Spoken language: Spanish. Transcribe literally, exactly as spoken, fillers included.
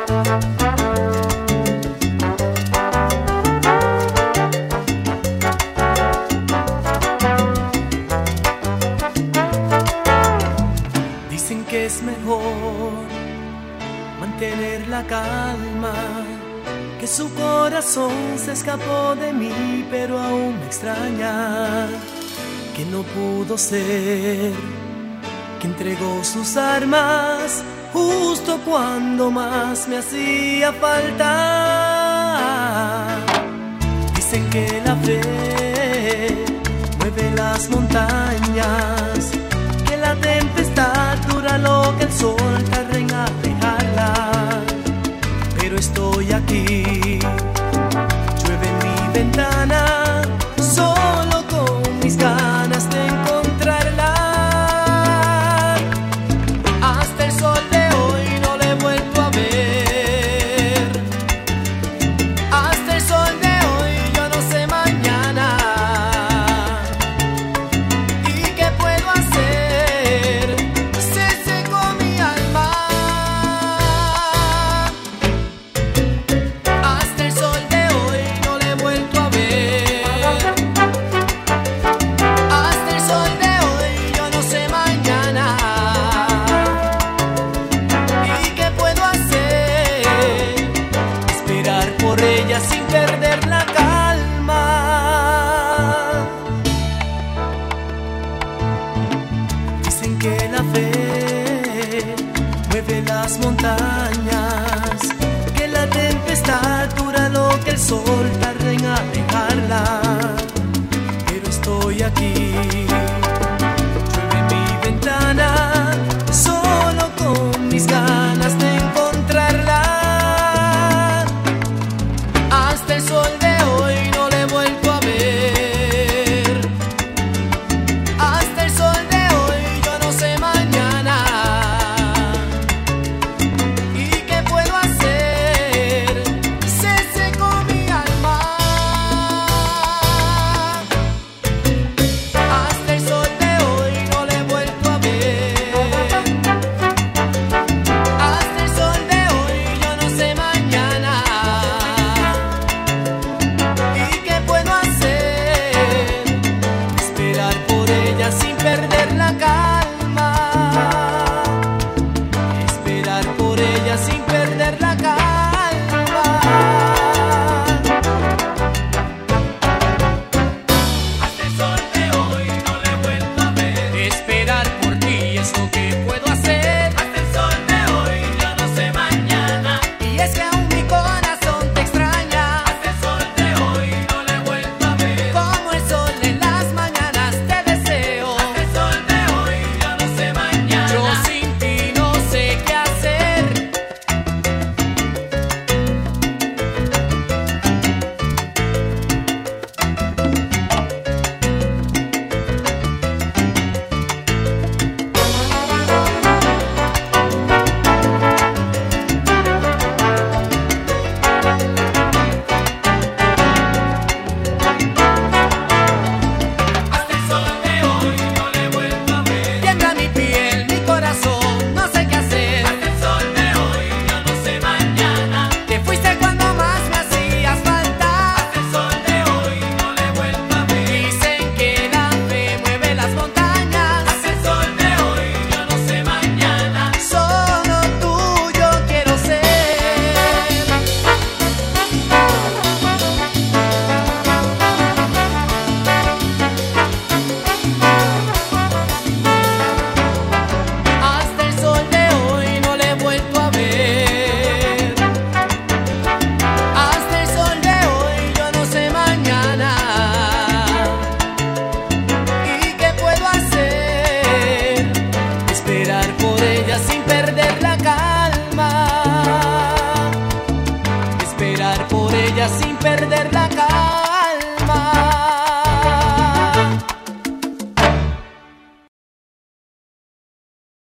Dicen que es mejor mantener la calma, que su corazón se escapó de mí, pero aún me extraña, que no pudo ser, que entregó sus armas justo cuando más me hacía falta. Dicen que la fe mueve las montañas, que la tempestad dura lo que el sol tarda en alejarla. Pero estoy aquí, llueve en mi ventana, solo con mis ganas de encontrarla. Hasta el sol de hoy no le he vuelto a ver. Hasta el sol de hoy yo no sé mañana. ¿Y qué puedo hacer? Se secó mi alma. Hasta el sol de hoy no le he vuelto a ver. Hasta el sol de hoy yo no sé mañana. ¿Y qué puedo hacer? Esperar por ella sin perder la calma. Dicen que la fe mueve las montañas, que la tempestad dura lo que el sol tarda en alejarla. Pero estoy aquí, llueve en mi ventana, solo con mis ganas de encontrarla. Hasta el sol de hoy no le he vuelto a ver. Hasta el sol de hoy yo no sé mañana. ¿Y qué puedo hacer? Se secó mi alma. Hasta el sol de hoy no le he vuelto a ver. Hasta el sol de hoy yo no sé mañana. ¿Y qué puedo hacer? Esperar por ella sin perder la calma. Esperar por ella sin perder la calma. Hasta el sol de hoy no le he vuelto a ver. Esperar por ti es lo que puedo hacer. Hasta el sol de hoy yo no sé mañana. Y es que aún mi corazón te extraña. Hasta el sol de hoy no le he vuelto a ver. Como el sol en las mañanas te deseo. Hasta el sol de hoy yo no sé mañana. Yo sin ti no sé qué hacer. Hasta el sol de hoy no le he vuelto a ver. Tiembla mi piel, mi corazón, no sé qué hacer. Hasta el sol de hoy yo no sé mañana. Te fuiste cuando más me hacías falta. Hasta el sol de hoy no le he vuelto a ver. Dicen que la fe mueve las montañas. Hasta el sol de hoy yo no sé mañana. Solo tuyo quiero ser. Hasta el sol de hoy no le he vuelto a ver. Hasta el sol de hoy yo no sé mañana. ¿Y qué puedo hacer? Esperar por ella sin perder la calma. Esperar por ella sin perder la calma.